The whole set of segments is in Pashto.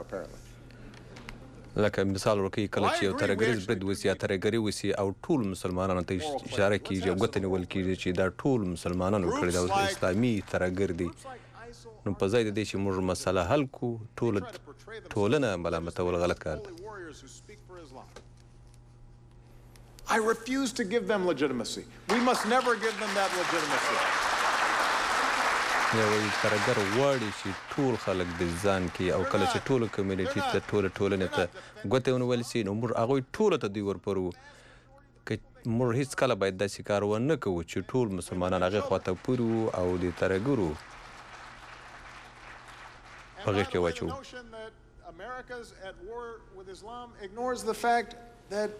apparently. لکه مثال ورکوي کله چې یو ترهګریز برید وسي یا ترهګري وسي او ټول مسلمانانو ته اشاره کیږي او ګوته نیول کیږي چې دا ټول مسلمانانو کړی دا اسلامي ترهګر دي نو په ځای د دې چې موږ مسله حل کړو ټولنه ملامتول غلط کار دی. I refuse to give them legitimacy. We must never give them that legitimacy. یو ترهګر غواړي چې ټول خلک د ځان کې او کله چې ټولو کمیونټي ته ټولنې ته ګوتې ونیول سي نو موږ هغوی ټولو ته دوی ورپرو که موږ هیڅکله باید داسې کار ونه کوو چې ټول مسلمانان هغې خواته پورې وو او د ترهګرو په غېږ کې واچوو. America's at war with Islam ignores the fact that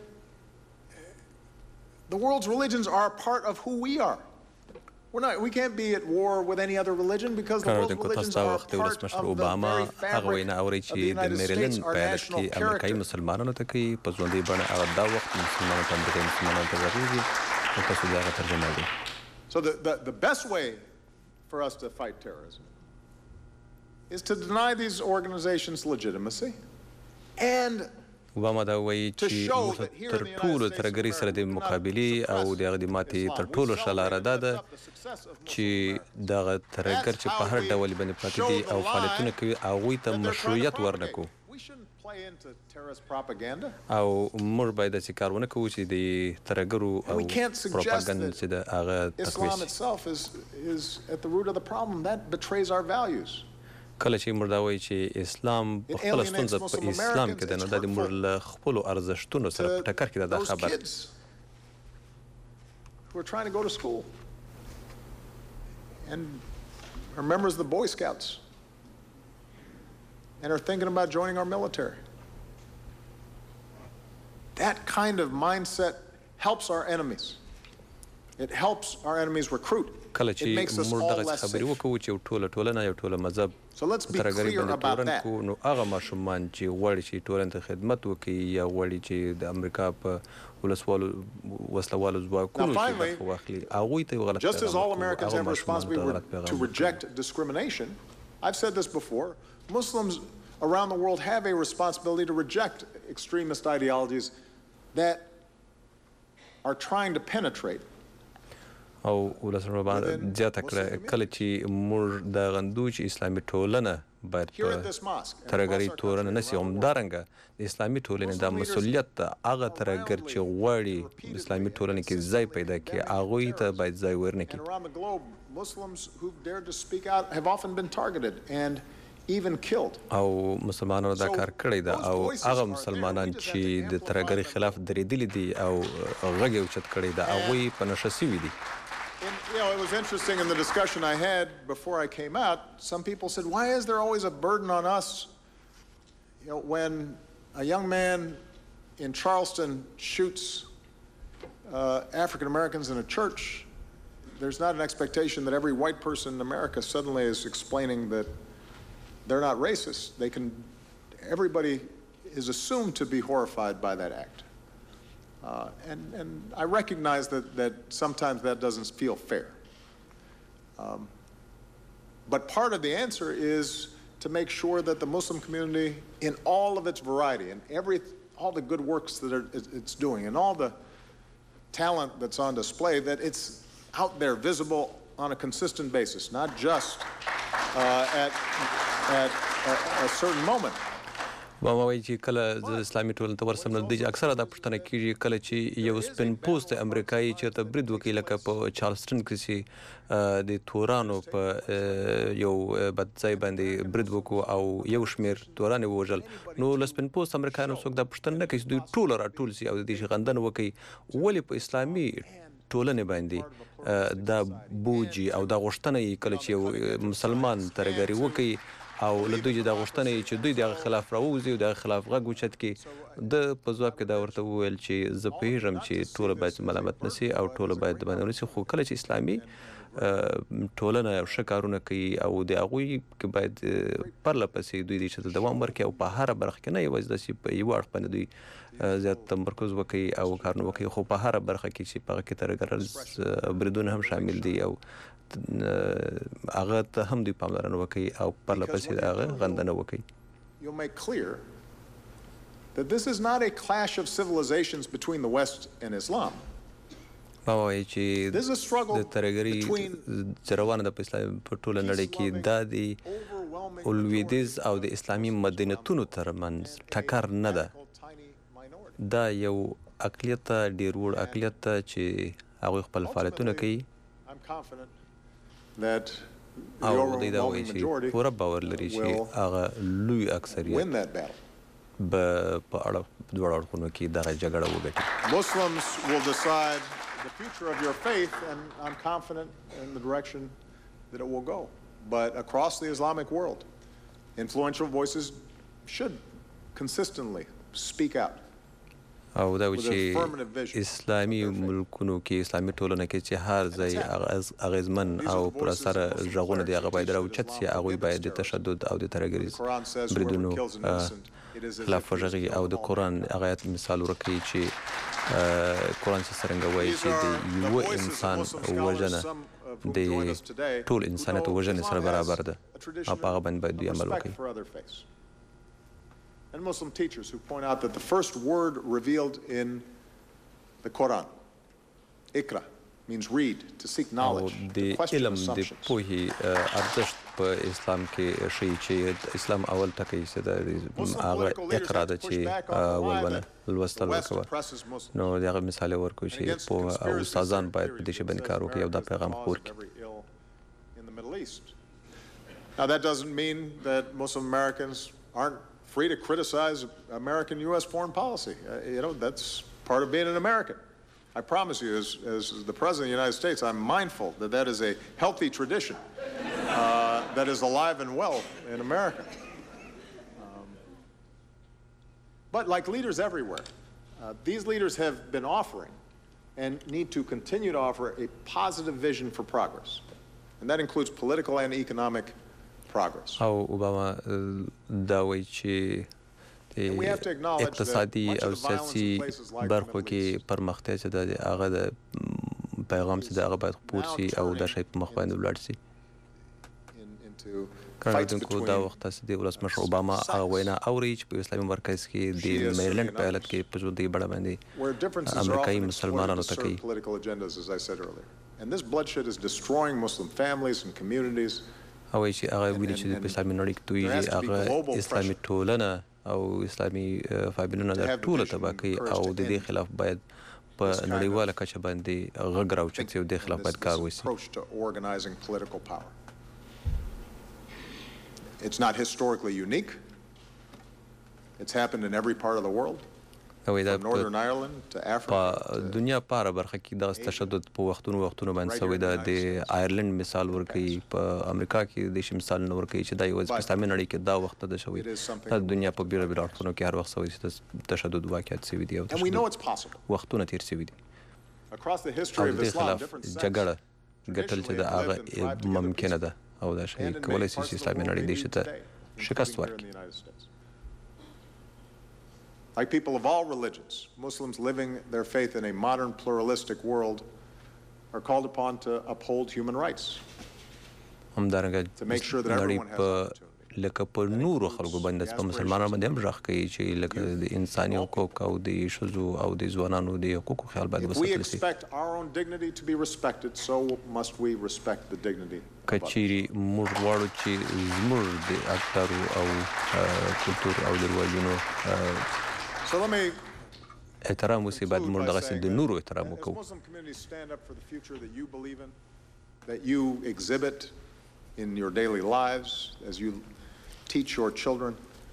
the world's religions are a part of who we are. We can't be at war with any other religion because the world's religions are a part of the very fabric of the United States, our national character. So the best way for us to fight terrorism is to deny these organizations legitimacy and اوباما دا وایي چې موږ تر ټولو ترهګرۍ سره د مقابلې او د هغه د ماتې تر ټولو ښه لاره دا ده چې دغه ترهګر چې په هر ډول باندې پاتې دي او فعالیتونه کوي هغوی ته مشروعیت ورنکړو او موږ باید داسې کار ونه کوو چې د ترهګرو او پروپاګنډ چې د هغه تقویه شي. کله چې موږ دا وایي چې اسلام په خپله ستونزه په اسلام کې ده نو دا د موږ له خپلو ارزښتونو سره په ټکر کې ده دا خبره. Who are trying to go to school and are members of the Boy Scouts and are thinking about joining our military. That kind of mindset helps our enemies. It helps our enemies recruit. کله چې موږ دغه خبرې وکړو چې یو ټولنه یو ټوله مذهب ترهګرۍ باندې تورن کړو نو هغه ماشومان چې غواړي چې ټولنې ته خدمت وکړي یا غواړي چې د امریکا په وسلوالو ځواکونو کې برخه واخلي هغوی ته یو غلط Just as all Americans have responsibility to reject discrimination, I've said this before, Muslims around the world have a responsibility to reject extremist ideologies that are trying to penetrate. او ولسمه باندې زیاته کړه کله چې موږ د غندو چې اسلامي ټولنه باید په ترهګرۍ تورنه نسي همدارنګه د اسلامي ټولنې دا مسؤلیت ده هغه ترهګر چې غواړي اسلامي ټولنې کې ځای پیدا کړي هغوی ته باید ځای ورنکړي. او مسلمانانو دا کار کړی ده او هغه مسلمانان چې د ترهګرۍ خلاف درېدلي دي او غږ یې اوچت کړی ده هغوی په نشه سوي دي. It was interesting in the discussion I had before I came out. Some people said, why is there always a burden on us? When a young man in Charleston shoots African Americans in a church, there's not an expectation that every white person in America suddenly is explaining that they're not racist. Everybody is assumed to be horrified by that act. And I recognize that sometimes that doesn't feel fair. But part of the answer is to make sure that the Muslim community, in all of its variety, and all the good works that it's doing, and all the talent that's on display, that it's out there, visible on a consistent basis, not just at a certain moment. اوباما وایي چې کله زه اسلامي ټولنې ته ورسم نو دوی اکثره دا پوښتنه کېږي کله چې یو سپین پوسته امریکایي چېرته برید وکړي لکه په چارلسټن کې چې د تورانو په یو بدځای باندې برید وکړو او یو شمېر توران یې ووژل نو له سپین پوسته امریکایانو څوک دا پوښتنه نه کوي چې دوی ټول راټول سي او د دې غندنه وکړي ولې په اسلامي ټولنې باندې دا بوجي او دا غوښتنه یې کله چې یو مسلمان ترهګري وکړي او له دوی دا غوښتنه یې چې دوی د هغه خلاف راووځي او د هغه خلاف غږ اوچت کړي د په ځواب کې دا ورته وویل چې زه پوهېږم چې ټوله باید ملامت نه سي او ټوله باید باندې ونه سي خو کله چې اسلامي ټولنه ښه کارونه کوي او د هغوی کې باید پرله پسې دوی دې چې دوام ورکړي او په هره برخه کې نه یوازې داسې په یوه اړخ باندې دوی زیات تمرکز وکړي او کارونه وکړي خو په هره برخه کې چې په هغه کې ترهګر بریدونه هم شامل دي او هغه ته هم دوی پاملرنه وکړي او پرله پسې د هغه غندنه وکړي. you'll make clear that this is not a clash of civilizations between the West and Islam. ما وایي چې This is a struggle د ترهګرۍ between روانه ده په ټوله نړۍ کې دا د لویدیځ او د اسلامي مدنیتونو ترمنځ ټکر نه ده. دا یو اقلیت ته ډېر وړ اقلیت ته چې هغوی خپل فعالیتونه کوي او دوی دا وایي چې پوره باور لري چې هغه لوی اکثریت به په دواړو اړخونو کې دغه جګړه وګټي. Muslims will decide the future of your faith, and I'm confident in the direction that it will go. But across the Islamic world, influential voices should consistently speak out. او دا و چې اسلامي ملکونو کې اسلامي ټولنه کې چې هر ځای اغیزمن او پر اثر غږونه دی هغه باید راوچت شي. هغوی باید د تشدد او د ترهګریز بریدونو خلاف وغږیږي او د قرآن هغه آیت مثال ورکړي چې قرآن چې څرنګه وایي چې د یوه انسان وژنه د ټول انسانیت وژنې سره برابر ده او په هغه باندې باید دوی عمل وکړي. And Muslim teachers who point out that the first word revealed in the Quran, Iqra, means read, to seek knowledge, to question assumptions. د پوهې ارزښت په اسلام کې ښیي چې اسلام اول ټکی چې د هغه اقرا ده چې ولونه لوستل وکوه. نو د هغه مثال یې ورکوي چې پوهه او استادان باید په دې شی باندې کار وکړي او دا پیغام خپور کړي. Now that doesn't mean that Muslim Americans aren't free to criticize American-U.S. foreign policy. That's part of being an American. I promise you, as the President of the United States, I'm mindful that that is a healthy tradition that is alive and well in America. But like leaders everywhere, these leaders have been offering and need to continue to offer a positive vision for progress. And that includes political and economic progress. او اوباما دا وایي چې د اقتصادي او سیاسي برخو کې پرمختیا چې د هغه د پیغام چې د هغه باید خپور شي او دا شی په مخ باندې ولاړ شي. کارګردونکو دا وخت تاسو د ولسمشر اوباما هغه وینا اوري چې په اسلامي مرکز کې د میریلند په ایالت کې په ژوندۍ بڼه باندې امریکایي مسلمانانو ته کوي. And this bloodshed is destroying Muslim families and communities. او چې هغه ویلي چې په اسلامي نړۍ کې دوی هغه اسلامي ټولنه او اسلامي فاميلونه د ټوله تباہ کوي او د دې خلاف باید په نړیواله کچه باندې غږ راوچت شي او د خلاف باید کار وشي. It's not historically unique. It's happened in every part of the world. From Northern Ireland to Africa. دنیا په هره برخه کې دغه تشدد په وختونو باندې شوی ده. د آیرلند مثال ورکوي، په امریکا کې د شي مثال نه ورکوي چې دا یوازې په اسلامي نړۍ کې دا وخت ده شوی. د دنیا په بیلابیلو اړخونو کې هر وخت شوی چې تشدد واقعیت شوي دي او وختونه تیر شوي دي. او د دې خلاف جګړه ګټل چې د هغه ممکنه ده او دا شی کولی شي چې اسلامي نړۍ دې شي ته شکست ورکړي. Like people of all religions, Muslims living their faith in a modern pluralistic world are called upon to uphold human rights. To make sure that everyone has opportunity. لکه په نورو خلکو باندې په مسلمانانو باندې هم غږ کوي چې لکه د انساني حقوق او د ښځو او د ځوانانو د حقوقو خیال باید وساتل شي. If we expect our own dignity to be respected, so must we respect the dignity. کچېرې موږ غواړو چې زموږ د افکارو او کلتور او د رواجونو So let me احترام وسی باید موږ دغسې د نورو احترام وکړو. As Muslim communities stand up for the future that you believe in, that you exhibit in your daily lives, as you teach your children,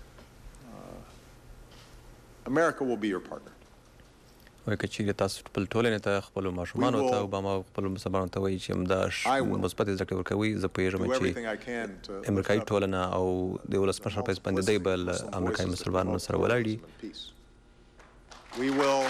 America will be your partner. وایي که چېرې تاسو خپل ټولنې ته خپلو ماشومانو ته اوباما خپلو مسلمانانو ته وایي چې همدا مثبت زده کړې ورکوي، زه پوهېږم چې امریکایي ټولنه او د ولسمشر په حیث باندې دی به له امریکایي مسلمانانو سره ولاړ وي. We will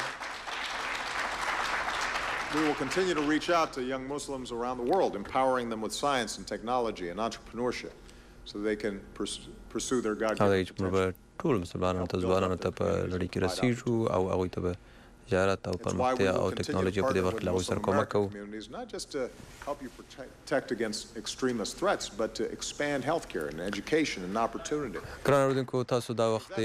continue to reach out to young Muslims around the world, empowering them with science and technology and entrepreneurship so they can pursue their God-given potential. ټول مسلمانانو ته ځوانانو ته په نړۍ کې رسیږو او هغوی ته به تجارت او It's why we پرمختیا will او continue to ټکنالوژي په دې partner برخه with له هغوی Muslim سره کومک American کوو. communities, not just to help you protect against extremist threats, but to expand healthcare and education and opportunity. ګران اورېدونکو تاسو دا وخت